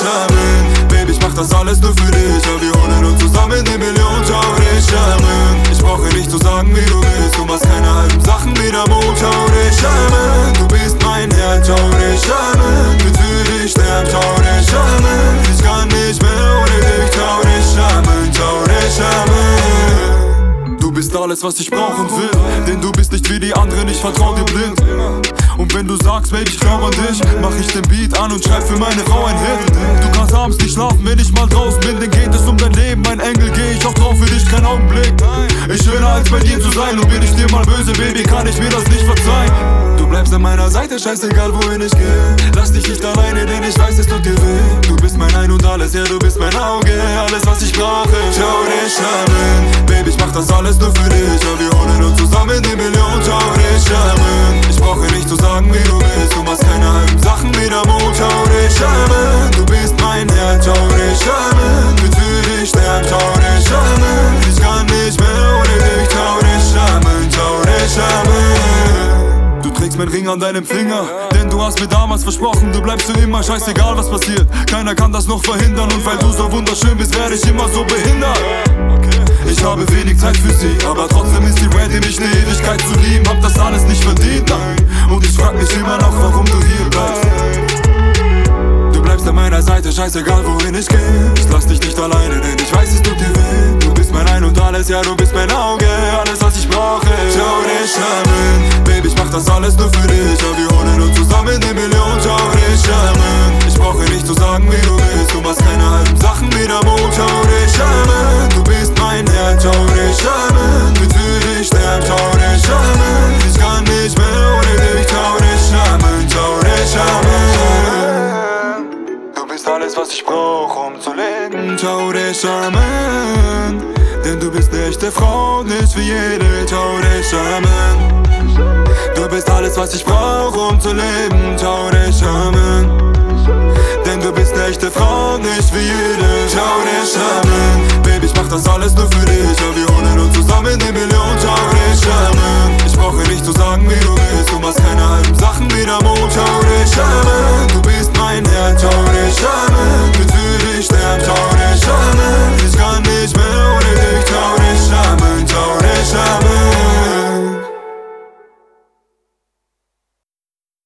Charmin. Baby, ich mach das alles nur für dich, ja, wir holen uns zusammen die Million. Ciao, Charmin. Ich brauche nicht zu sagen, wie du bist, du machst keine halben Sachen wie der Mond. Ciao, Charmin. Du bist mein Herz, ciao, Charmin. Mit für dich sterben, ciao, Charmin. Ich kann nicht mehr ohne dich, ciao, Charmin, ciao, Charmin. Du bist alles, was ich brauchen will, denn du bist nicht wie die anderen, ich vertrau dir blind. Und wenn du sagst, Baby, ich glaub an dich, mach ich den Beat an und schreib für meine Frau ein Hit. Du kannst abends nicht schlafen, wenn ich mal draußen bin, denn geht es um dein Leben, mein Engel, geh ich auch drauf für dich, kein Augenblick. Ich schöner als bei dir zu sein, und bin ich dir mal böse, Baby, kann ich mir das nicht verzeihen. Du bleibst an meiner Seite, scheißegal wohin ich geh. Lass dich nicht alleine, denn ich weiß, es tut dir weh. Du bist mein Ein und Alles, ja, du bist mein Auge, alles, was ich brauche. Ciao, Charmin. Baby, ich mach das alles nur für dich, ja, wir holen uns zusammen die Million. Ciao, Charmin. Ich brauche nicht zu sagen, wie du bist, du machst keine halben Sachen wie der Mond. Ciao, Charmin. Du bist mein Herz, ciao, Charmin. Mit für dich sterben, ciao, Charmin. Ich kann nicht mehr ohne dich, ciao, Charmin, ciao, Charmin. Du trägst mein Ring an deinem Finger, denn du hast mir damals versprochen, du bleibst für immer, scheißegal was passiert. Keiner kann das noch verhindern, und weil du so wunderschön bist, werde ich immer so behindert. Ich habe wenig Zeit für sie, aber trotzdem ist sie ready, mich eine Ewigkeit zu lieben. Hab das alles nicht verdient, nein. Und ich frag mich immer noch, warum du hier bleibst. Du bleibst an meiner Seite, scheißegal wohin ich geh. Ich lass dich nicht alleine, denn ich weiß, es tut dir weh. Du bist mein Ein und Alles, ja, du bist mein Auge, alles, was ich brauche. Ciao, Charmin. Baby, ich mach das alles nur für dich, ja, wir holen uns zusammen die Million. Ciao, Charmin. Ich brauche nicht zu sagen, wie du bist, du machst keine halben Sachen wie der Mond. Ciao, Charmin. Du bist mein Herz, ciao, Charmin. Mit für dich sterben, ciao, Charmin. Ich kann nicht mehr ohne dich, ciao, Charmin, ciao, Charmin. Du bist alles, was ich brauch, um zu leben, ciao, Charmin. Denn du bist eine echte Frau, nicht wie jede, ciao, Charmin. Du bist alles, was ich brauch, um zu leben, ciao, Charmin. Denn du bist eine echte Frau, nicht wie jede, ciao, Charmin. Baby, ich mach das alles nur für dich, ja, wir holen uns zusammen die Million. Ciao, Charmin. Ich brauche nicht zu sagen, wie du bist, du machst keine halben Sachen